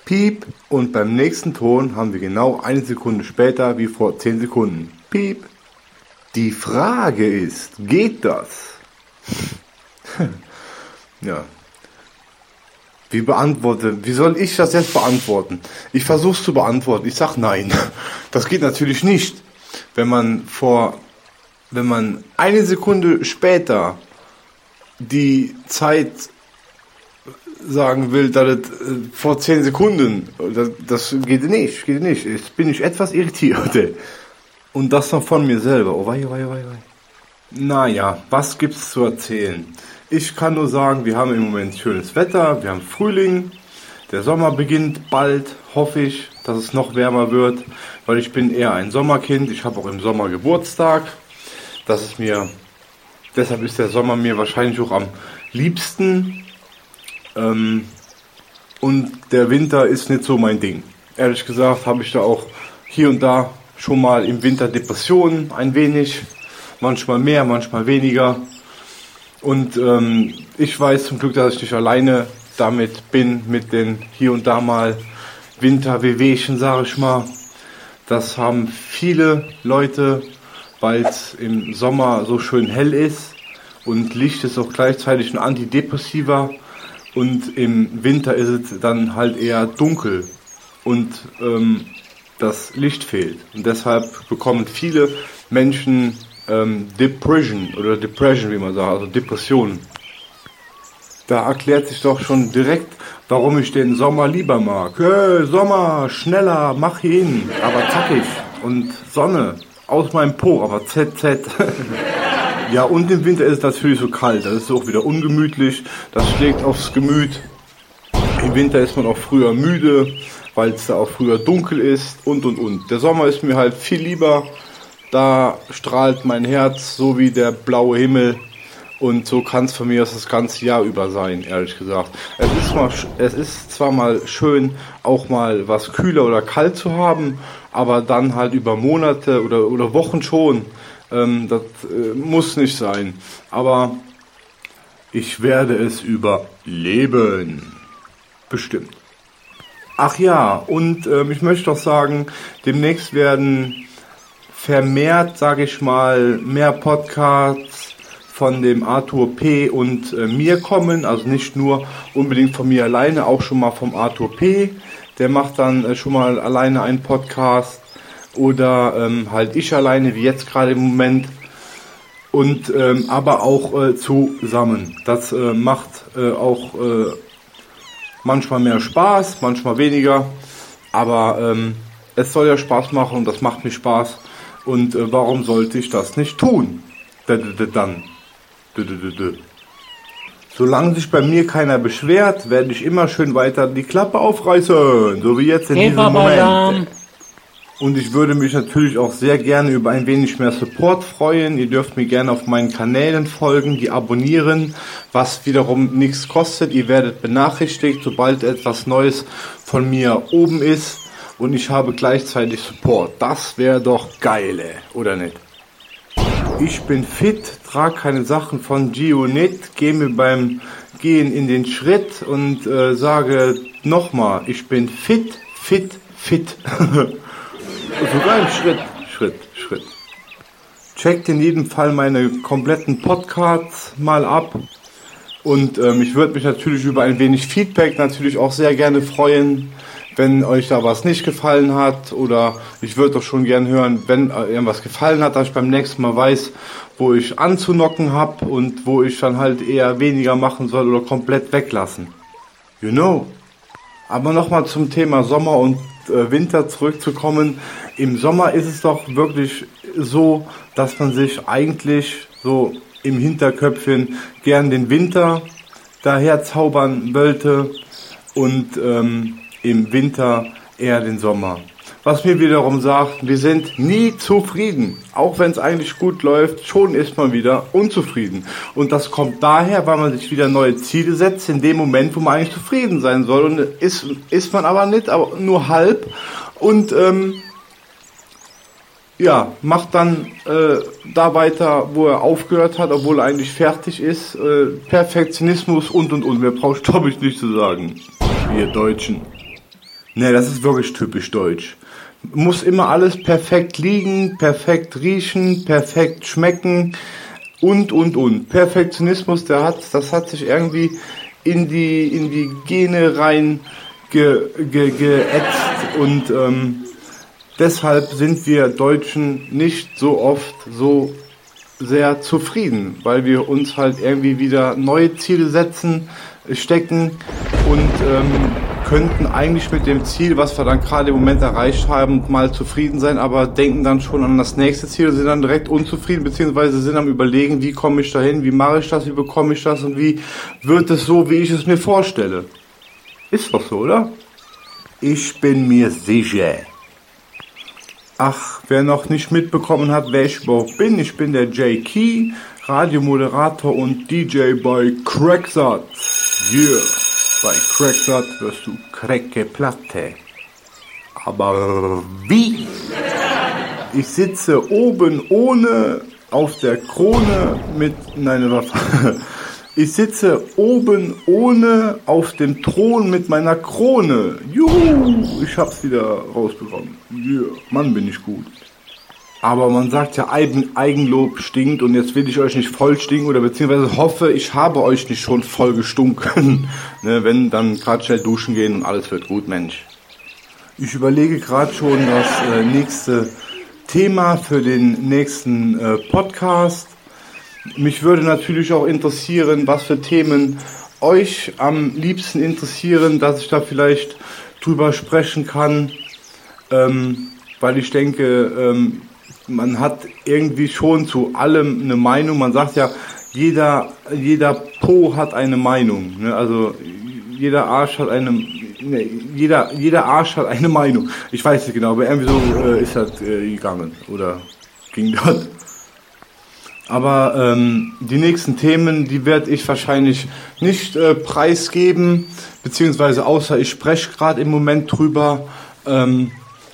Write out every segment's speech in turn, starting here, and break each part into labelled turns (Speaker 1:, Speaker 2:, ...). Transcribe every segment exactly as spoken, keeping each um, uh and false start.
Speaker 1: Piep, und beim nächsten Ton haben wir genau eine Sekunde später wie vor zehn Sekunden. Piep. Die Frage ist, geht das? Ja. Wie beantworte, wie soll ich das jetzt beantworten? Ich versuche es zu beantworten. Ich sag nein. Das geht natürlich nicht. Wenn man vor, wenn man eine Sekunde später die Zeit sagen will, dass es vor zehn Sekunden, das, das geht nicht, geht nicht. Jetzt bin ich etwas irritiert. Und das noch von mir selber. Oh wei, wei, wei, wei. Naja, was gibt's zu erzählen? Ich kann nur sagen, wir haben im Moment schönes Wetter, wir haben Frühling, der Sommer beginnt bald, hoffe ich, dass es noch wärmer wird, weil ich bin eher ein Sommerkind, ich habe auch im Sommer Geburtstag, das ist mir, deshalb ist der Sommer mir wahrscheinlich auch am liebsten, ähm, und der Winter ist nicht so mein Ding. Ehrlich gesagt habe ich da auch hier und da schon mal im Winter Depressionen, ein wenig, manchmal mehr, manchmal weniger. Und ähm, ich weiß zum Glück, dass ich nicht alleine damit bin, mit den hier und da mal Winter-Wehwehchen, sage ich mal. Das haben viele Leute, weil es im Sommer so schön hell ist und Licht ist auch gleichzeitig ein Antidepressiva, und im Winter ist es dann halt eher dunkel und ähm, das Licht fehlt. Und deshalb bekommen viele Menschen ähm, Depression oder Depression, wie man sagt, also Depressionen. Da erklärt sich doch schon direkt, warum ich den Sommer lieber mag. Hey, Sommer, schneller, mach hin, aber zackig. Und Sonne, aus meinem Po, aber Z Z. Ja, und im Winter ist es natürlich so kalt, das ist auch wieder ungemütlich, das schlägt aufs Gemüt. Im Winter ist man auch früher müde, weil es da auch früher dunkel ist und und und. Der Sommer ist mir halt viel lieber, da strahlt mein Herz so wie der blaue Himmel, und so kann es von mir aus das ganze Jahr über sein, ehrlich gesagt. Es ist, mal, es ist zwar mal schön, auch mal was kühler oder kalt zu haben, aber dann halt über Monate oder, oder Wochen schon. Ähm, das äh, muss nicht sein, aber ich werde es überleben. Bestimmt. Ach ja, und ähm, ich möchte doch sagen, demnächst werden vermehrt, sage ich mal, mehr Podcasts von dem Arthur P. und äh, mir kommen, also nicht nur unbedingt von mir alleine, auch schon mal vom Arthur P. Der macht dann äh, schon mal alleine einen Podcast, oder ähm, halt ich alleine, wie jetzt gerade im Moment, und ähm, aber auch äh, zusammen. Das äh, macht äh, auch äh, manchmal mehr Spaß, manchmal weniger, aber ähm, es soll ja Spaß machen und das macht mir Spaß, und äh, warum sollte ich das nicht tun? Dann. Solange sich bei mir keiner beschwert, werde ich immer schön weiter die Klappe aufreißen, so wie jetzt in diesem Moment. Und ich würde mich natürlich auch sehr gerne über ein wenig mehr Support freuen. Ihr dürft mir gerne auf meinen Kanälen folgen, die abonnieren, was wiederum nichts kostet. Ihr werdet benachrichtigt, sobald etwas Neues von mir oben ist, und ich habe gleichzeitig Support. Das wäre doch geil, oder nicht? Ich bin fit, trage keine Sachen von Gionit, gehe mir beim Gehen in den Schritt und äh, sage nochmal, ich bin fit, fit, fit. Sogar ein Schritt, Schritt, Schritt. Checkt in jedem Fall meine kompletten Podcasts mal ab. Und ähm, ich würde mich natürlich über ein wenig Feedback natürlich auch sehr gerne freuen, wenn euch da was nicht gefallen hat. Oder ich würde doch schon gerne hören, wenn äh, irgendwas gefallen hat, dass ich beim nächsten Mal weiß, wo ich anzunocken habe und wo ich dann halt eher weniger machen soll oder komplett weglassen. You know. Aber nochmal zum Thema Sommer und Winter zurückzukommen. Im Sommer ist es doch wirklich so, dass man sich eigentlich so im Hinterköpfchen gern den Winter daher zaubern wollte, und ähm, im Winter eher den Sommer. Was mir wiederum sagt, wir sind nie zufrieden. Auch wenn es eigentlich gut läuft, schon ist man wieder unzufrieden. Und das kommt daher, weil man sich wieder neue Ziele setzt, in dem Moment, wo man eigentlich zufrieden sein soll. Und ist, ist man aber nicht, aber nur halb. Und ähm, ja, macht dann äh, da weiter, wo er aufgehört hat, obwohl er eigentlich fertig ist. Äh, Perfektionismus und und und. Mehr brauche ich, glaube ich, nicht zu sagen. Wir Deutschen. Ne, das ist wirklich typisch deutsch. Muss immer alles perfekt liegen, perfekt riechen, perfekt schmecken und, und, und. Perfektionismus, der hat, das hat sich irgendwie in die, in die Gene rein ge, ge, geätzt und ähm, deshalb sind wir Deutschen nicht so oft so sehr zufrieden, weil wir uns halt irgendwie wieder neue Ziele setzen, stecken und ähm, könnten eigentlich mit dem Ziel, was wir dann gerade im Moment erreicht haben, mal zufrieden sein, aber denken dann schon an das nächste Ziel, sind dann direkt unzufrieden, beziehungsweise sind am Überlegen, wie komme ich dahin, wie mache ich das, wie bekomme ich das und wie wird es so, wie ich es mir vorstelle. Ist doch so, oder? Ich bin mir sicher. Ach, wer noch nicht mitbekommen hat, wer ich überhaupt bin, ich bin der Jay Key, Radiomoderator und D J bei Cracksat. Yeah, bei Cracksat wirst du Krecke Platte. Aber wie? Ich sitze oben ohne auf der Krone mit, nein, warte. Ich sitze oben ohne auf dem Thron mit meiner Krone. Juhu, ich hab's wieder rausbekommen. Yeah, Mann, bin ich gut. Aber man sagt ja, Eigen, Eigenlob stinkt und jetzt will ich euch nicht voll stinken oder beziehungsweise hoffe, ich habe euch nicht schon voll gestunken. Ne, wenn, dann gerade schnell duschen gehen und alles wird gut, Mensch. Ich überlege gerade schon das äh, nächste Thema für den nächsten äh, Podcast. Mich würde natürlich auch interessieren, was für Themen euch am liebsten interessieren, dass ich da vielleicht drüber sprechen kann, ähm, weil ich denke, ähm, man hat irgendwie schon zu allem eine Meinung. Man sagt ja, jeder, jeder Po hat eine Meinung, ne? Also jeder Arsch hat eine, ne, jeder, jeder Arsch hat eine Meinung. Ich weiß nicht genau, aber irgendwie so äh, ist das äh, gegangen oder ging das. Aber ähm, die nächsten Themen, die werde ich wahrscheinlich nicht äh, preisgeben, beziehungsweise außer ich spreche gerade im Moment drüber. Ähm,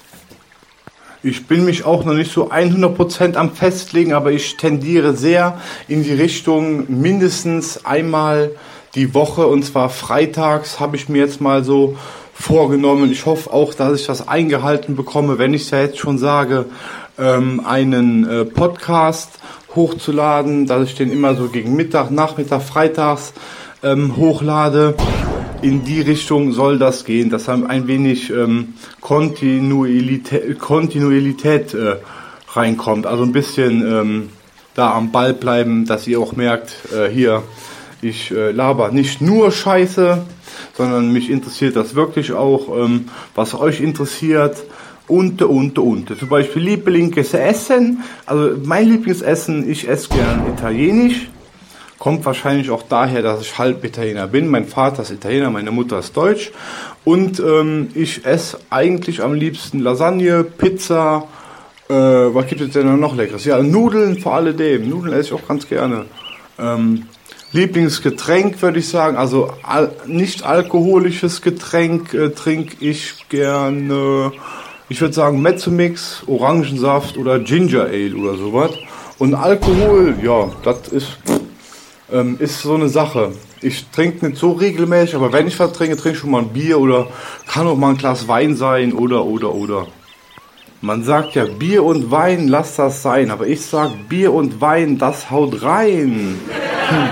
Speaker 1: ich bin mich auch noch nicht so hundert Prozent am Festlegen, aber ich tendiere sehr in die Richtung mindestens einmal die Woche, und zwar freitags habe ich mir jetzt mal so vorgenommen. Ich hoffe auch, dass ich das eingehalten bekomme, wenn ich es ja jetzt schon sage, ähm, einen äh, Podcast hochzuladen, dass ich den immer so gegen Mittag, Nachmittag, Freitags ähm, hochlade. In die Richtung soll das gehen, dass dann ein wenig ähm, Kontinuität, Kontinuität äh, reinkommt. Also ein bisschen ähm, da am Ball bleiben, dass ihr auch merkt, äh, hier, ich äh, laber nicht nur Scheiße, sondern mich interessiert das wirklich auch, ähm, was euch interessiert. Und, und, und. Zum Beispiel Lieblingsessen. Also mein Lieblingsessen, ich esse gern Italienisch. Kommt wahrscheinlich auch daher, dass ich halb Italiener bin. Mein Vater ist Italiener, meine Mutter ist Deutsch. Und ähm, ich esse eigentlich am liebsten Lasagne, Pizza. Äh, was gibt es denn noch Leckeres? Ja, Nudeln vor alledem. Nudeln esse ich auch ganz gerne. Ähm, Lieblingsgetränk würde ich sagen, also al- nicht alkoholisches Getränk äh, trinke ich gerne. Ich würde sagen Mezzomix, Orangensaft oder Ginger Ale oder sowas. Und Alkohol, ja, das ist, ähm, ist so eine Sache. Ich trinke nicht so regelmäßig, aber wenn ich was trinke, trinke ich schon mal ein Bier oder kann auch mal ein Glas Wein sein oder, oder, oder. Man sagt ja, Bier und Wein, lass das sein. Aber ich sag, Bier und Wein, das haut rein. Hm.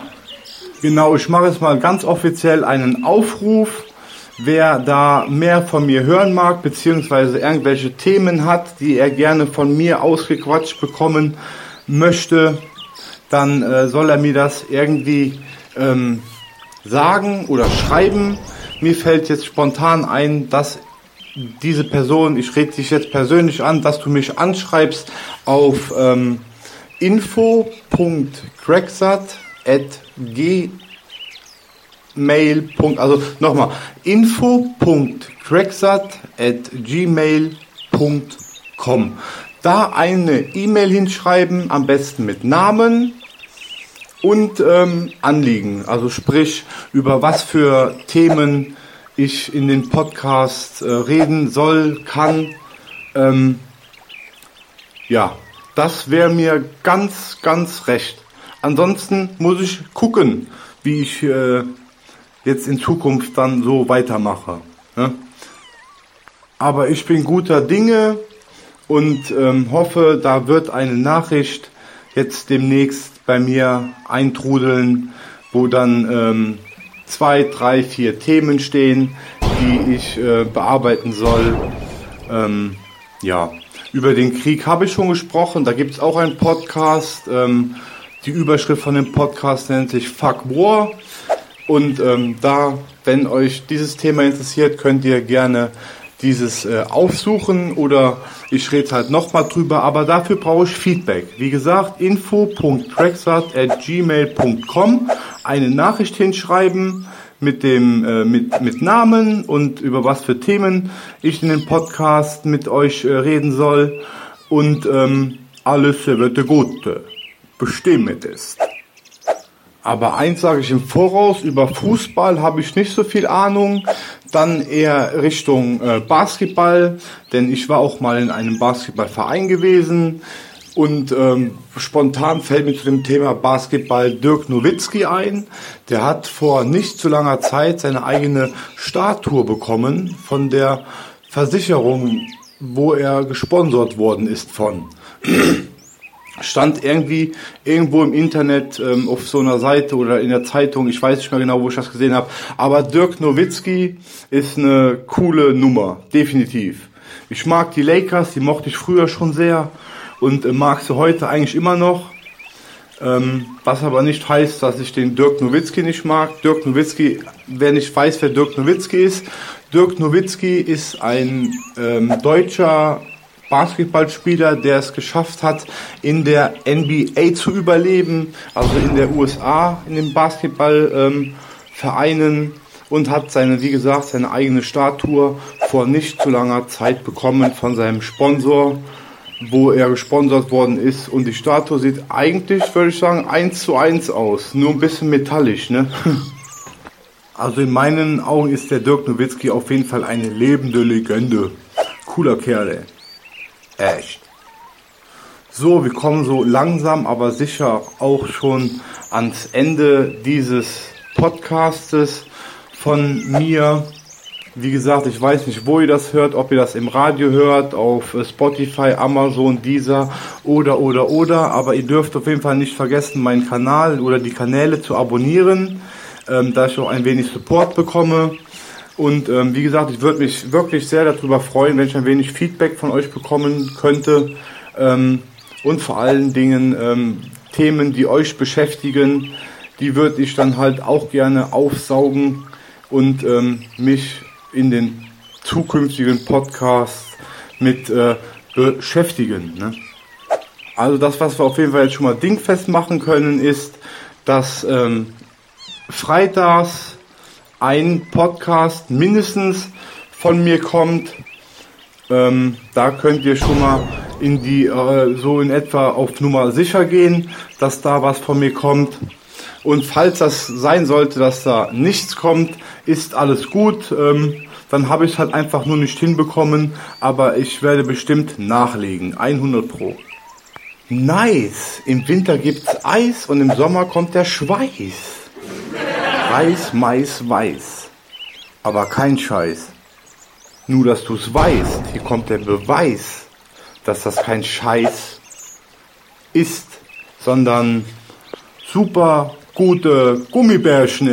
Speaker 1: Genau, ich mache jetzt mal ganz offiziell einen Aufruf. Wer da mehr von mir hören mag, beziehungsweise irgendwelche Themen hat, die er gerne von mir ausgequatscht bekommen möchte, dann äh, soll er mir das irgendwie ähm, sagen oder schreiben. Mir fällt jetzt spontan ein, dass diese Person, ich rede dich jetzt persönlich an, dass du mich anschreibst auf ähm, info punkt cracksat at gmail. Mail. Also nochmal, info punkt cracksat at gmail punkt com. Da eine E-Mail hinschreiben, am besten mit Namen und ähm, Anliegen. Also sprich, über was für Themen ich in den Podcast äh, reden soll, kann. Ähm, ja, das wäre mir ganz, ganz recht. Ansonsten muss ich gucken, wie ich äh, jetzt in Zukunft dann so weitermache. Ne? Aber ich bin guter Dinge und ähm, hoffe, da wird eine Nachricht jetzt demnächst bei mir eintrudeln, wo dann ähm, zwei, drei, vier Themen stehen, die ich äh, bearbeiten soll. Ähm, ja, über den Krieg habe ich schon gesprochen, da gibt es auch einen Podcast. Ähm, die Überschrift von dem Podcast nennt sich Fuck War. Und ähm, da, wenn euch dieses Thema interessiert, könnt ihr gerne dieses äh, aufsuchen oder ich rede halt nochmal drüber, aber dafür brauche ich Feedback. Wie gesagt, info punkt tracksat at gmail punkt com, eine Nachricht hinschreiben mit dem äh, mit mit Namen und über was für Themen ich in dem Podcast mit euch äh, reden soll und ähm, alles wird gut. Bestimmt ist. Aber eins sage ich im Voraus, über Fußball habe ich nicht so viel Ahnung, dann eher Richtung äh, Basketball, denn ich war auch mal in einem Basketballverein gewesen und ähm, spontan fällt mir zu dem Thema Basketball Dirk Nowitzki ein. Der hat vor nicht zu langer Zeit seine eigene Statue bekommen von der Versicherung, wo er gesponsert worden ist von. Stand irgendwie irgendwo im Internet ähm, auf so einer Seite oder in der Zeitung, ich weiß nicht mehr genau, wo ich das gesehen habe, aber Dirk Nowitzki ist eine coole Nummer, definitiv. Ich mag die Lakers, die mochte ich früher schon sehr und äh, mag sie heute eigentlich immer noch, ähm, was aber nicht heißt, dass ich den Dirk Nowitzki nicht mag. Dirk Nowitzki, wer nicht weiß, wer Dirk Nowitzki ist, Dirk Nowitzki ist ein ähm, deutscher Basketballspieler, der es geschafft hat, in der N B A zu überleben, also in der U S A, in den Basketballvereinen ähm, und hat seine, wie gesagt, seine eigene Statue vor nicht zu langer Zeit bekommen von seinem Sponsor, wo er gesponsert worden ist und die Statue sieht eigentlich, würde ich sagen, eins zu eins aus, nur ein bisschen metallisch, ne? Also in meinen Augen ist der Dirk Nowitzki auf jeden Fall eine lebende Legende. Cooler Kerl, ey. Echt. So, wir kommen so langsam, aber sicher auch schon ans Ende dieses Podcastes von mir. Wie gesagt, ich weiß nicht, wo ihr das hört, ob ihr das im Radio hört, auf Spotify, Amazon, Deezer oder, oder, oder. Aber ihr dürft auf jeden Fall nicht vergessen, meinen Kanal oder die Kanäle zu abonnieren, ähm, da ich auch ein wenig Support bekomme. Und ähm, wie gesagt, ich würde mich wirklich sehr darüber freuen, wenn ich ein wenig Feedback von euch bekommen könnte. Ähm, und vor allen Dingen ähm, Themen, die euch beschäftigen, die würde ich dann halt auch gerne aufsaugen und ähm, mich in den zukünftigen Podcasts mit äh, beschäftigen. Ne? Also das, was wir auf jeden Fall jetzt schon mal dingfest machen können, ist, dass ähm, freitags ein Podcast mindestens von mir kommt. Ähm, da könnt ihr schon mal in die äh, so in etwa auf Nummer sicher gehen, dass da was von mir kommt. Und falls das sein sollte, dass da nichts kommt, ist alles gut. Ähm, dann habe ich es halt einfach nur nicht hinbekommen. Aber ich werde bestimmt nachlegen. hundert Pro. Nice. Im Winter gibt's Eis und im Sommer kommt der Schweiß. Reis, Mais, Weiß. Aber kein Scheiß. Nur, dass du es weißt. Hier kommt der Beweis, dass das kein Scheiß ist, sondern super gute Gummibärchen.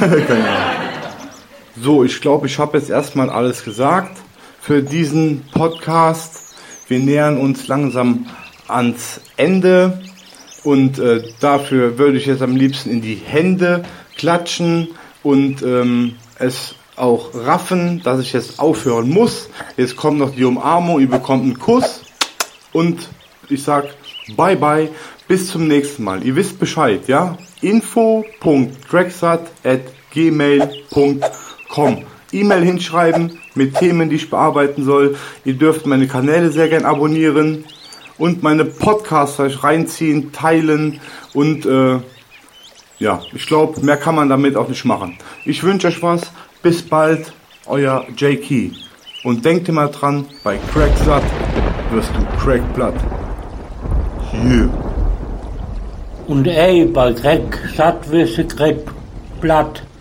Speaker 1: So, ich glaube, ich habe jetzt erstmal alles gesagt für diesen Podcast. Wir nähern uns langsam ans Ende und äh, dafür würde ich jetzt am liebsten in die Hände klatschen und ähm, es auch raffen, dass ich jetzt aufhören muss. Jetzt kommt noch die Umarmung, ihr bekommt einen Kuss und ich sag bye bye, bis zum nächsten Mal. Ihr wisst Bescheid, ja? info punkt tracksat at gmail punkt com E-Mail hinschreiben mit Themen, die ich bearbeiten soll. Ihr dürft meine Kanäle sehr gern abonnieren und meine Podcasts euch reinziehen, teilen und äh, ja, ich glaube, mehr kann man damit auch nicht machen. Ich wünsche euch was. Bis bald, euer J Key. Und denkt immer dran, bei Cracksat wirst du Crackblatt. Yeah.
Speaker 2: Und ey, bei Cracksat wirst du Crackblatt.